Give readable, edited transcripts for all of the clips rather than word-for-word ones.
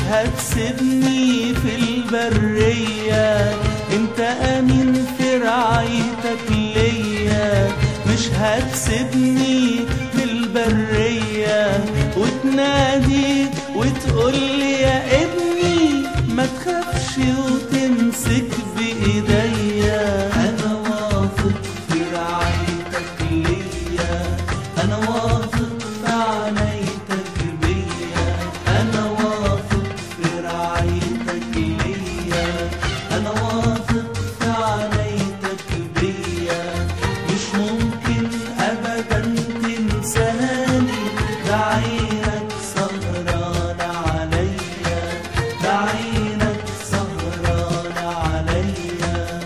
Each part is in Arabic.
هتسيبني في البرية، انت امين في رعايتك ليا. مش هتسيبني في البرية وتنادي وتقولي يا ابني ما تخافش وتمسك بايديا. انا واثق في رعايتك ليا، انا واثق في عنايتك بيا. انا واثق في رعايتك ليا، انا واثق في عنايتك بيا. مش ممكن ابدا تنساني، ده عينك سهران عليا، ده عينك سهران عليا.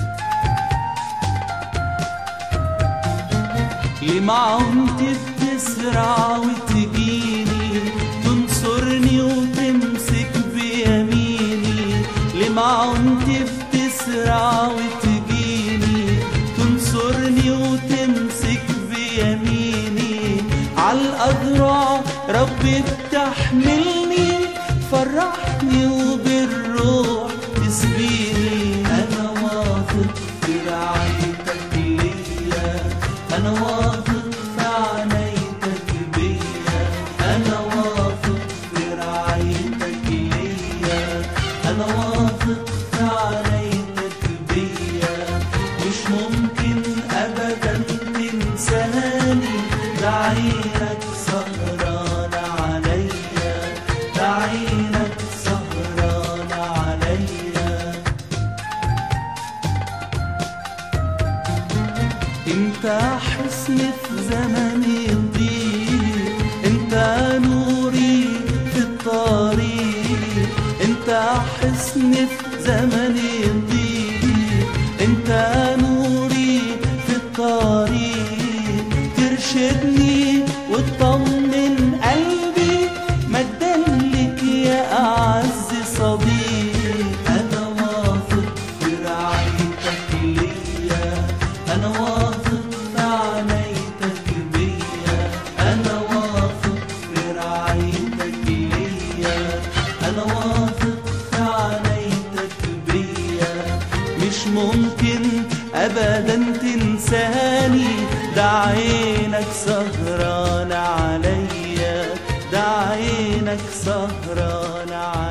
ليه معونتي بتسرع وتجيني تنصرني وتمسك بيميني؟ ليه معونتي بتسرع وتجيني تنصرني وتمسك بيميني؟ عالأذرع ربي بتحملني، فرحني وبالروح تسبيني. أنا واثق في رعايتك ليا، أنا واثق في عنايتك بيا. أنا واثق في رعايتك ليا، أنا واثق في عنايتك بيا. مش ممكن أبدا تنساني، ده عينك سهران عليا، ده عينك سهران عليا. انت حسن في زمني الضيق، انت نوري في الطريق. انت حسن في زمني الضيق، انت نوري في الطريق. ترشدني وتطمن قلبي، مدلك يا اعز صديق. انا واثق في رعايتك ليا، انا واثق في عنايتك بيا. انا واثق في رعايتك ليا، انا واثق في عنايتك بيا. مش ممكن ابدا تنساني، ده عينك سهران عليا، ده عينك سهران عليا.